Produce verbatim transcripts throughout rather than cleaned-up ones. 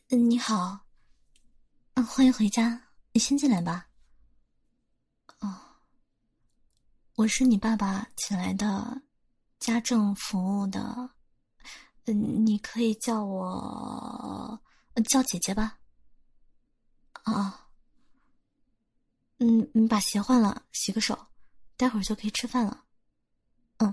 嗯，你好。嗯，欢迎回家，你先进来吧。哦，我是你爸爸请来的家政服务的。嗯，你可以叫我呃叫姐姐吧。啊，嗯嗯，把鞋换了，洗个手，待会儿就可以吃饭了。嗯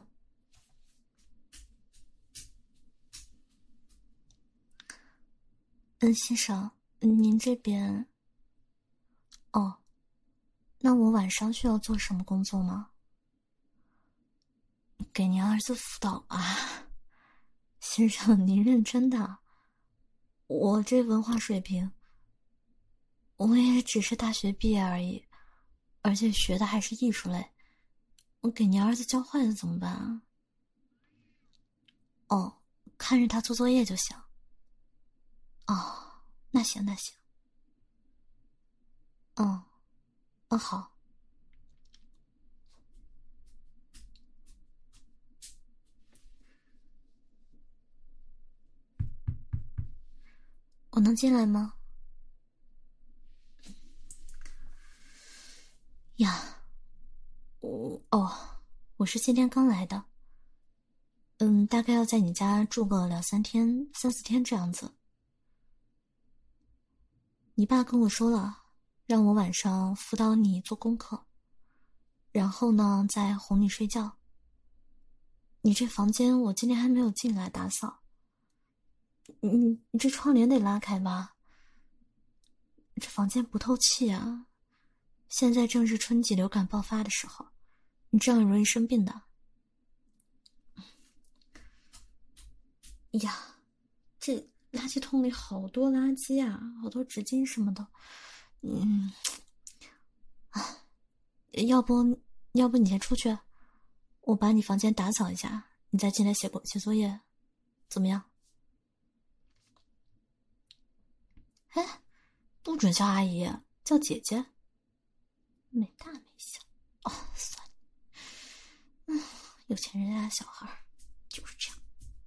嗯，先生，嗯您这边。哦，那我晚上需要做什么工作吗？给您儿子辅导啊。先生，您认真的？我这文化水平，我也只是大学毕业而已，而且学的还是艺术类。我给您儿子教坏了怎么办啊？哦，看着他做作业就行。哦，那行那行。嗯，嗯好。我能进来吗？呀，我哦，我是今天刚来的。嗯，大概要在你家住个两三天、三四天这样子。你爸跟我说了，让我晚上辅导你做功课，然后呢再哄你睡觉。你这房间我今天还没有进来打扫，你你这窗帘得拉开吧？这房间不透气啊！现在正是春季流感爆发的时候，你这样容易生病的。呀，这垃圾桶里好多垃圾啊，好多纸巾什么的。嗯，啊，要不要不你先出去，我把你房间打扫一下，你再进来写写作业，怎么样？哎，不准叫阿姨，叫姐姐。没大没小。哦，算了。嗯，有钱人家的小孩就是这样。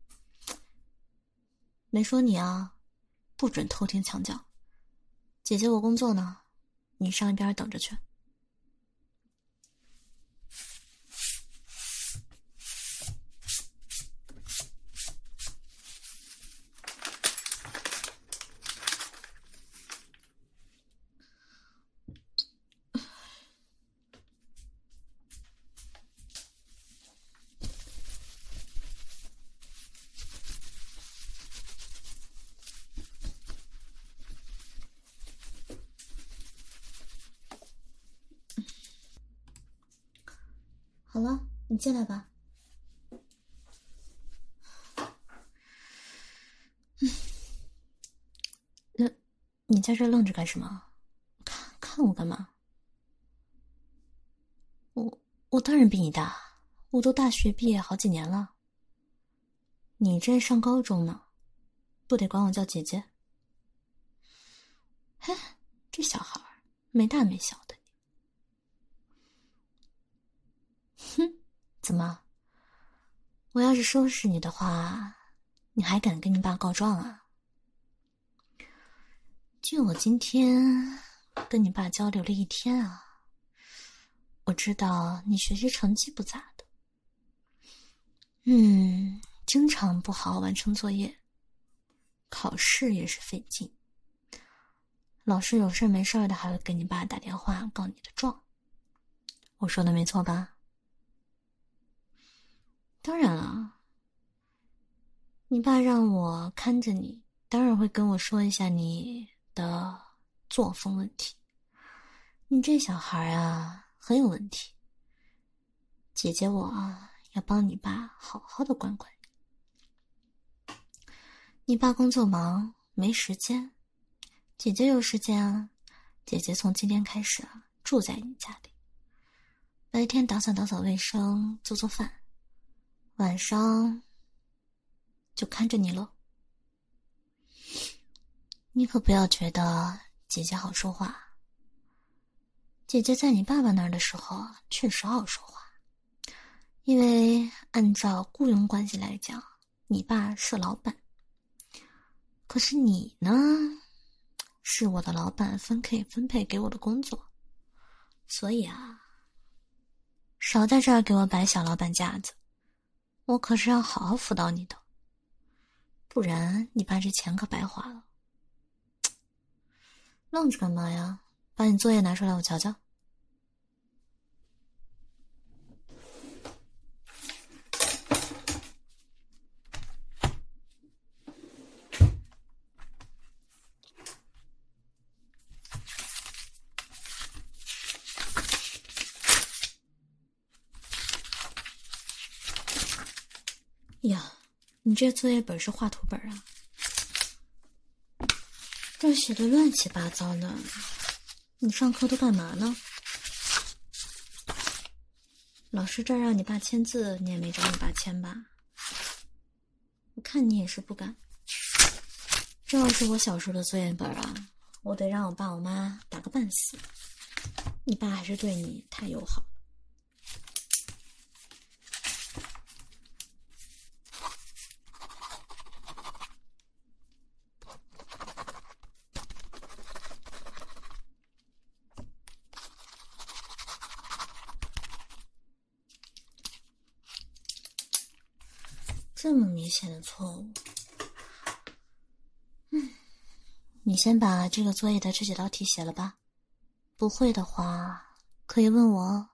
没说你啊，不准偷听墙角。姐姐我工作呢，你上一边等着去。好了，你进来吧。嗯，那你在这愣着干什么？看看我干嘛？我我当然比你大，我都大学毕业好几年了。你这上高中呢，不得管我叫姐姐？嘿，这小孩没大没小的。哼，怎么？我要是收拾你的话，你还敢跟你爸告状啊？就我今天跟你爸交流了一天啊，我知道你学习成绩不咋的，嗯，经常不好好完成作业，考试也是费劲，老师有事没事的还会给你爸打电话告你的状。我说的没错吧？当然了，你爸让我看着你，当然会跟我说一下你的作风问题。你这小孩啊，很有问题。姐姐我啊，要帮你爸好好的管管你。你爸工作忙，没时间，姐姐有时间啊。姐姐从今天开始啊，住在你家里，白天打扫打扫卫生，做做饭，晚上就看着你咯。你可不要觉得姐姐好说话，姐姐在你爸爸那儿的时候确实好说话，因为按照雇佣关系来讲，你爸是老板， 可是你呢，是我的老板分配分配给我的工作，所以啊，少在这儿给我摆小老板架子，我可是要好好辅导你的，不然你爸这钱可白花了。愣着干嘛呀？把你作业拿出来我瞧瞧。呀，你这作业本是画图本啊？这写的乱七八糟的，你上课都干嘛呢？老师这儿让你爸签字，你也没找你爸签吧？我看你也是不敢。这要是我小时候的作业本啊，我得让我爸我妈打个半死。你爸还是对你太友好了。这么明显的错误，嗯，你先把这个作业的这几道题写了吧，不会的话可以问我哦。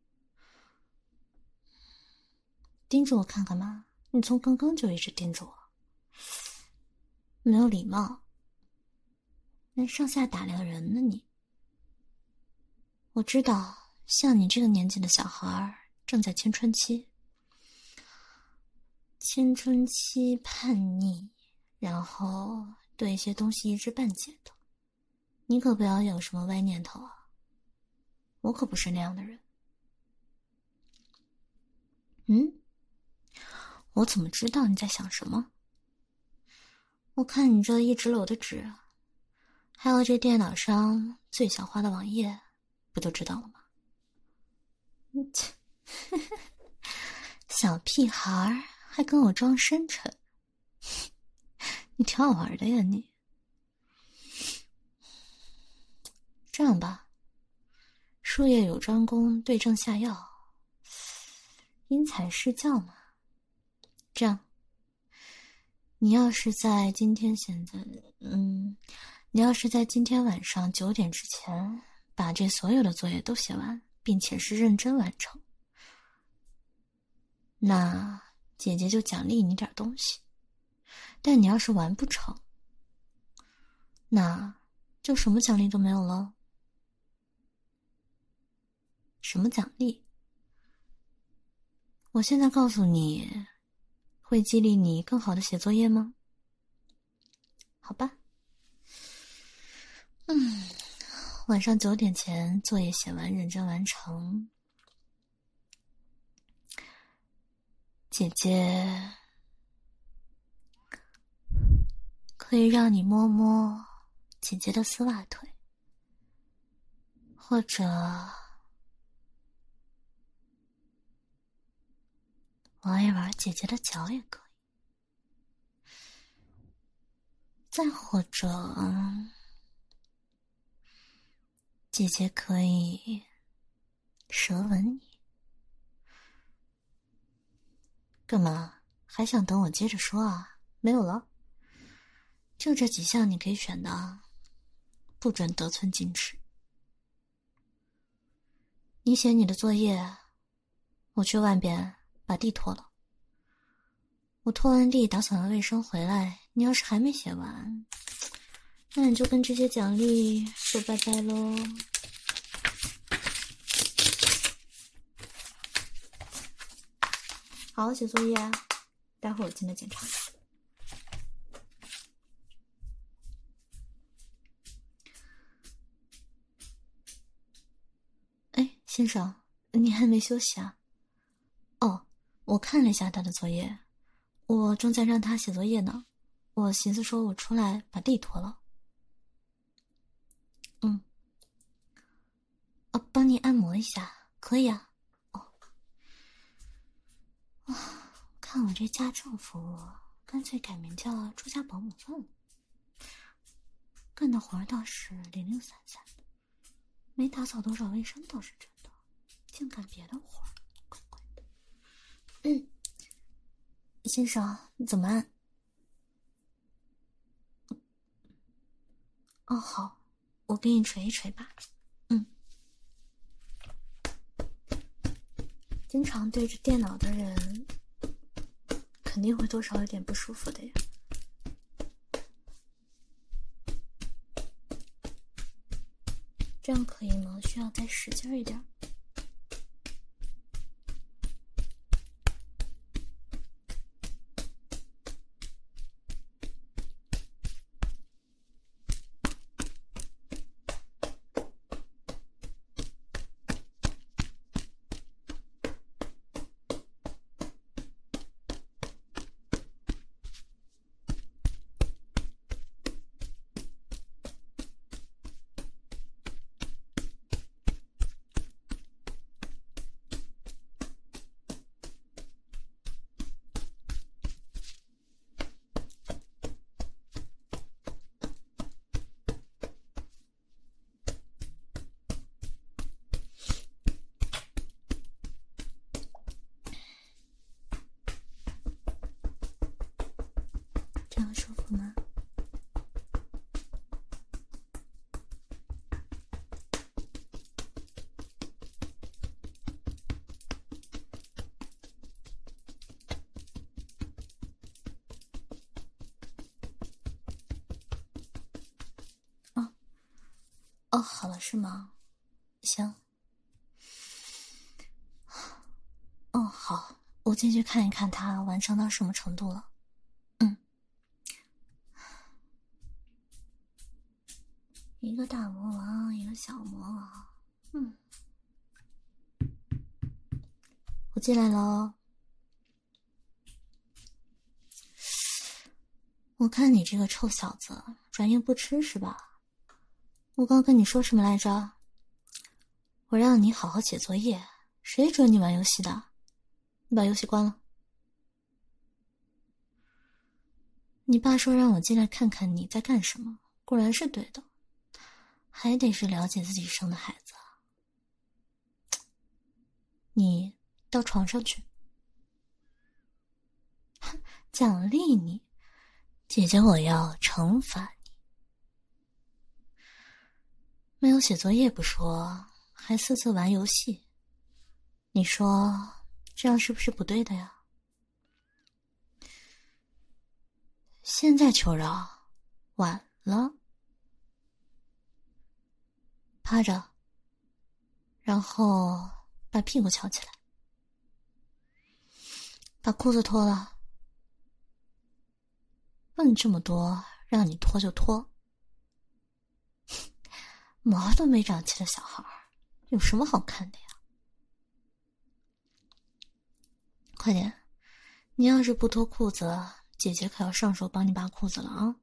盯着我看干嘛？你从刚刚就一直盯着我，没有礼貌，连上下打量人呢你。我知道，像你这个年纪的小孩正在青春期。青春期叛逆，然后对一些东西一知半解的，你可不要有什么歪念头啊！我可不是那样的人。嗯？我怎么知道你在想什么？我看你这一直摞的纸，还有这电脑上最小化的网页，不就知道了吗？切，小屁孩还跟我装深沉，你挺好玩的呀你。这样吧，术业有专攻，对症下药，因材施教嘛。这样，你要是在今天现在，嗯，你要是在今天晚上九点之前把这所有的作业都写完，并且是认真完成，那姐姐就奖励你点东西。但你要是完不成，那就什么奖励都没有了。什么奖励？我现在告诉你，会激励你更好的写作业吗？好吧。嗯，晚上九点前作业写完，认真完成。姐姐可以让你摸摸姐姐的丝袜腿，或者玩一玩姐姐的脚也可以，再或者姐姐可以舌吻你。干嘛？还想等我接着说啊？没有了，就这几项你可以选的，不准得寸进尺。你写你的作业，我去外边把地拖了。我拖完地打扫完卫生回来，你要是还没写完，那你就跟这些奖励说拜拜喽。好好写作业啊，待会儿我进来检查。哎，先生，你还没休息啊？哦，我看了一下他的作业，我正在让他写作业呢。我寻思说我出来把地拖了。嗯。哦，帮你按摩一下，可以啊。哦。哇，看我这家政服务，干脆改名叫住家保姆算了。 干的活倒是零零散散的，没打扫多少卫生倒是真的，净干别的活儿，怪怪的。嗯，先生，怎么按？哦，好，我给你捶一捶吧。嗯，经常对着电脑的人，肯定会多少有点不舒服的呀。这样可以吗？需要再使劲一点。这样舒服吗？哦哦，好了是吗？行。哦，好，我进去看一看它完成到什么程度了。嗯，一个大魔王，一个小魔王。嗯，我进来了。我看你这个臭小子，软硬不吃是吧？我刚跟你说什么来着？我让你好好写作业，谁准你玩游戏的？你把游戏关了。你爸说让我进来看看你在干什么，果然是对的，还得是了解自己生的孩子。你到床上去。奖励你，姐姐我要惩罚你。没有写作业不说，还私自玩游戏，你说这样是不是不对的呀？现在求饶，晚了。趴着，然后把屁股翘起来，把裤子脱了。问这么多，让你脱就脱。毛都没长齐的小孩，有什么好看的呀？快点，你要是不脱裤子，姐姐可要上手帮你扒裤子了啊！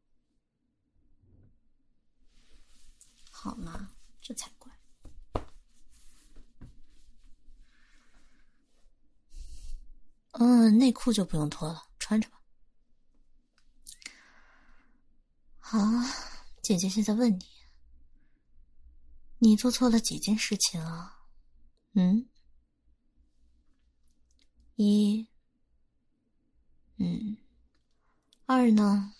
好嘛，这才怪。嗯，内裤就不用脱了，穿着吧。好，姐姐现在问你，你做错了几件事情啊？嗯？一，嗯，二呢？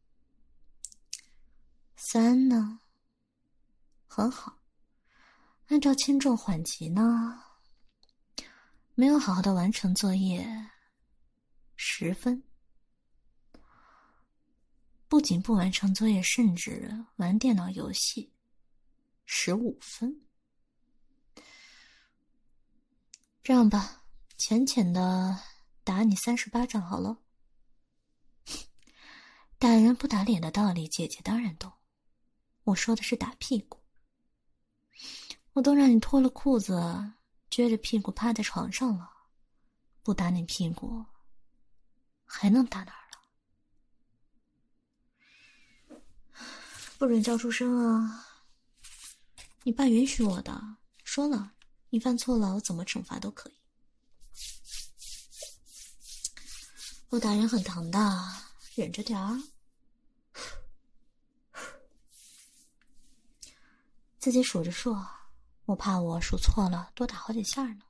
三呢？很好，按照轻重缓急呢，没有好好的完成作业，十分。不仅不完成作业，甚至玩电脑游戏，十五分。这样吧，浅浅的打你三十巴掌好了。打人不打脸的道理，姐姐当然懂。我说的是打屁股。我都让你脱了裤子，撅着屁股趴在床上了，不打你屁股，还能打哪儿了？不准叫出声啊！你爸允许我的，说了，你犯错了，我怎么惩罚都可以。我打人很疼的，忍着点儿。 自己数着数，我怕我数错了多打好几下呢。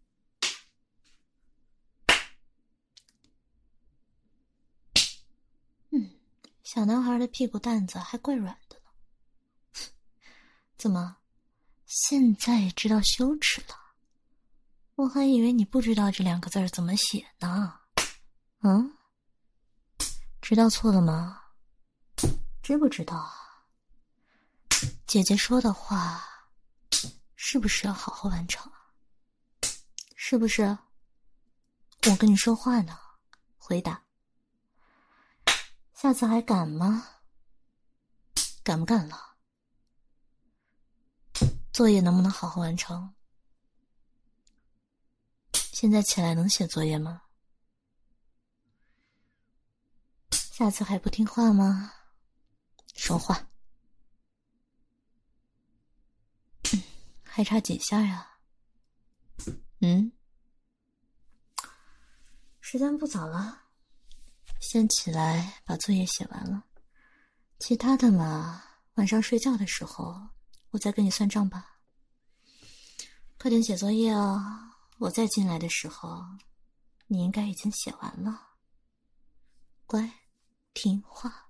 嗯，小男孩的屁股蛋子还怪软的呢。怎么，现在知道羞耻了？我还以为你不知道这两个字怎么写呢。嗯？知道错了吗？知不知道啊？姐姐说的话是不是要好好完成？是不是？我跟你说话呢，回答。下次还敢吗？敢不敢了？作业能不能好好完成？现在起来能写作业吗？下次还不听话吗？说话。嗯，还差几下呀？嗯？时间不早了，先起来把作业写完了，其他的嘛，晚上睡觉的时候我再跟你算账吧。快点写作业哦，我再进来的时候你应该已经写完了。乖，听话。